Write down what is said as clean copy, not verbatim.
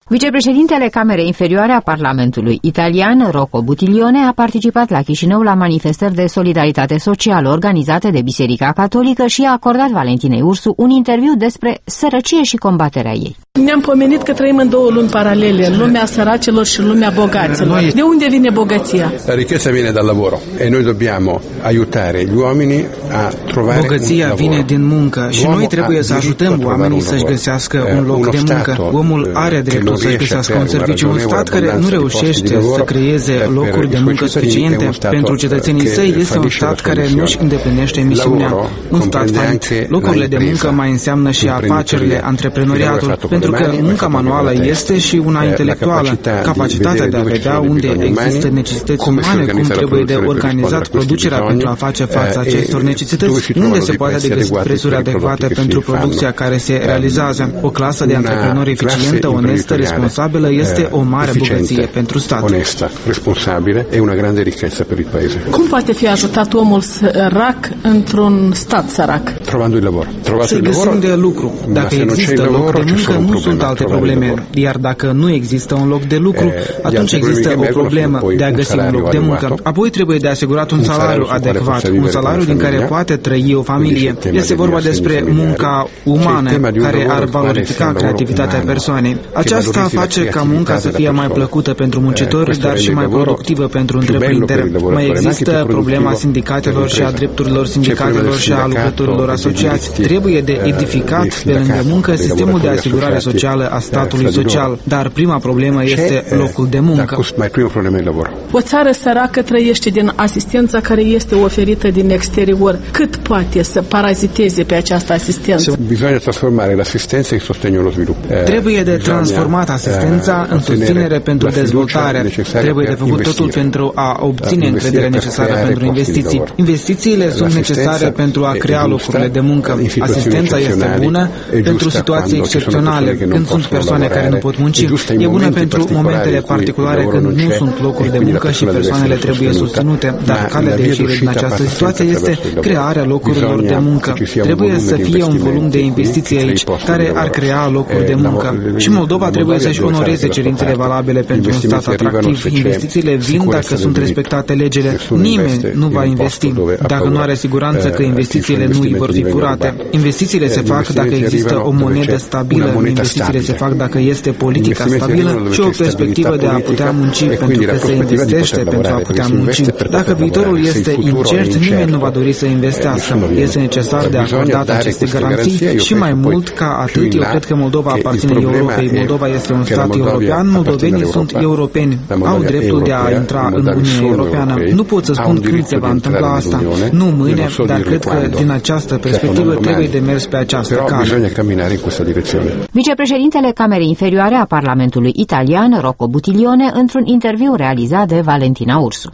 Vicepreședintele Camerei Inferioare a Parlamentului italian, Rocco Buttiglione, a participat la Chișinău la manifestări de solidaritate socială organizate de Biserica Catolică și a acordat Valentinei Ursu un interviu despre sărăcie și combaterea ei. Ne-am pomenit că trăim în două lumi paralele, lumea săracilor și lumea bogaților. De unde vine bogăția? La ricchezza viene dal lavoro e noi dobbiamo aiutare gli uomini a trovare. Bogăția vine din muncă și noi trebuie să ajutăm oamenii să-și găsească un loc de muncă. Omul are dreptul să găsească un serviciu. Un stat care nu reușește să creeze locuri de muncă suficiente pentru cetățenii săi este un stat care nu-și îndeplinește misiunea. Un stat falit. Locurile de muncă mai înseamnă și afacerile, antreprenoriatul, pentru că munca manuală este și una intelectuală. Capacitatea de a vedea unde există necesități umane, cum trebuie de organizat producerea pentru a face față acestor necesități, unde se poate de găsit prețuri adecvate pentru producția care se realizează. O clasă de antreprenori eficientă, onestă, responsabilă este o mare bogăție pentru stat. Onesta, responsabile e una grande ricchezza per il paese. Cum poate fi ajutat omul sărac într-un stat sărac? Trovando il lavoro. Să găsim de lucru. Dacă există loc de muncă, nu sunt alte probleme. Iar dacă nu există un loc de lucru, atunci există o problemă de a găsi un loc de muncă. Apoi trebuie de asigurat un salariu adecvat, un salariu din care poate trăi o familie. Este vorba despre munca umană, care ar valorifica creativitatea persoanei. Aceasta face ca munca să fie mai plăcută pentru muncitori, dar și mai productivă pentru întreprindere. Mai există problema sindicatelor și a drepturilor sindicatelor și a lucrătorilor asociați. Trebuie de edificat pe lângă muncă sistemul de asigurare socială a statului social, dar prima problemă este locul de muncă. O țară săracă trăiește din asistența care este oferită din exterior. Cât poate să paraziteze pe această asistență? Trebuie de transformat asistența în susținere pentru dezvoltare. Trebuie de făcut totul pentru a obține încrederea necesară pentru investiții. Investițiile sunt necesare pentru a crea locurile de muncă. Asistența este bună pentru situații excepționale, când sunt persoane care nu pot munci. E bună pentru momentele particulare când nu sunt locuri de muncă și persoanele trebuie susținute. Dar calea de ieșire din această situație este crearea locurilor de muncă. Trebuie să fie un volum de investiții aici care ar crea locuri de muncă. Și Moldova trebuie să-și onoreze cerințele valabile pentru un stat atractiv. Investițiile vin dacă sunt respectate legile. Nimeni nu va investi dacă nu are siguranță că investițiile nu îi vor fi furate. Investițiile se fac dacă există o monedă stabilă, investițiile se fac dacă este politica stabilă și o perspectivă de a putea munci, pentru că se investește pentru a putea munci. Dacă viitorul este incert, nimeni nu va dori să investească. Este necesar de acordat aceste garanții și mai mult ca atât, eu cred că Moldova aparține Europei. Moldova este un stat european, moldovenii sunt europeni, au dreptul de a intra în Uniunea Europeană. Nu pot să spun când se va întâmpla asta, nu mâine, dar cred că din această perspectivă trebuie de mers pe această cale. Vicepreședintele Camerei Inferioare a Parlamentului italian, Rocco Buttiglione, într-un interviu realizat de Valentina Ursu.